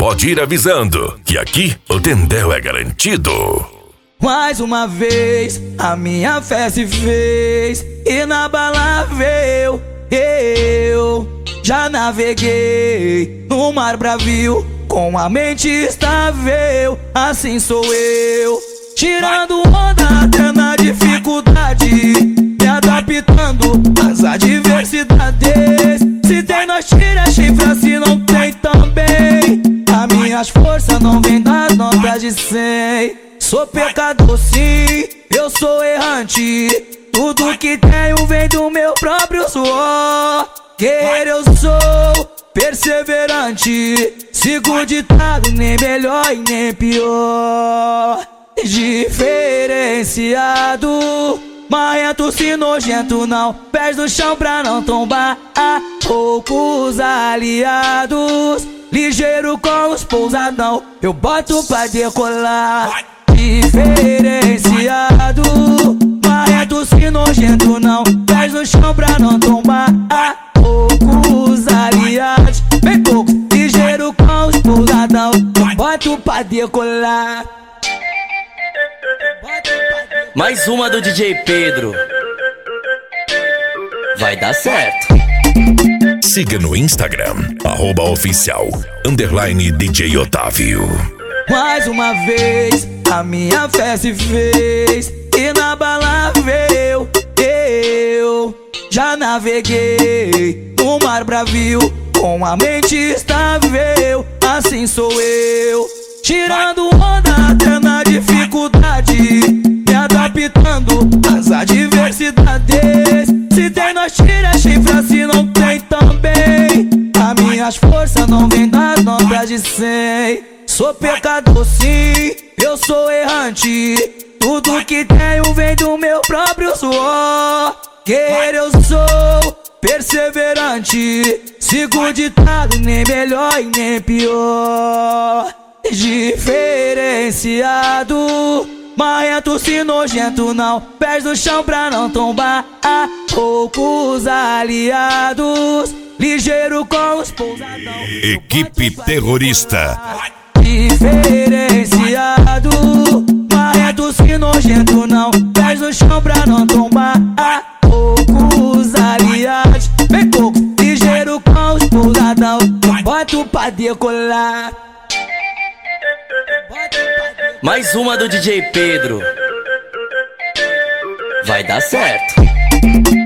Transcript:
pode ir avisando que aqui o Tendel é garantido. Mais uma vez a minha fé se fez e na balada eu já naveguei no mar bravio com a mente estável. Assim sou eu, tirando onda até na dificuldade, me adaptando às adversidades. Se tem nós tira chifra, se não tem também. As minhas forças não vêm das notas de 100. Sou pecador sim, eu sou errante. Tudo que tenho vem do meu próprio suor. Guerreiro eu sou, perseverante. Sigo o ditado, nem melhor e nem pior. Diferenciado, marrento se nojento não, pés no chão pra não tombar. Há poucos aliados, ligeiro com os pousadão, eu boto pra decolar. Diferenciado, marrento se nojento não, pés no chão pra não tombar. Há poucos aliados, bem poucos, ligeiro com os pousadão, eu boto pra decolar. Mais uma do DJ Pedro. Vai dar certo. Siga no Instagram, @oficial_DJ Otávio. Mais uma vez a minha fé se fez e na balada eu já naveguei no mar bravio com a mente estável. Assim sou eu, tirando onda até na dificuldade, me adaptando às adversidades. Se tem nós tira chifra, se não tem também. As minhas forças não vêm das notas de 100. Sou pecador sim, eu sou errante. Tudo que tenho vem do meu próprio suor. Guerreiro eu sou, perseverante. Sigo o ditado, nem melhor e nem pior. Diferenciado, marrento se nojento não, pés no chão pra não tombar. Há poucos aliados, ligeiro com os pousadão. Equipe terrorista. Diferenciado, marrento se nojento não, pés no chão pra não tombar. Há poucos aliados, bem poucos, ligeiro com os pousadão, eu boto pra decolar. Mais uma do DJ Pedro. Vai dar certo.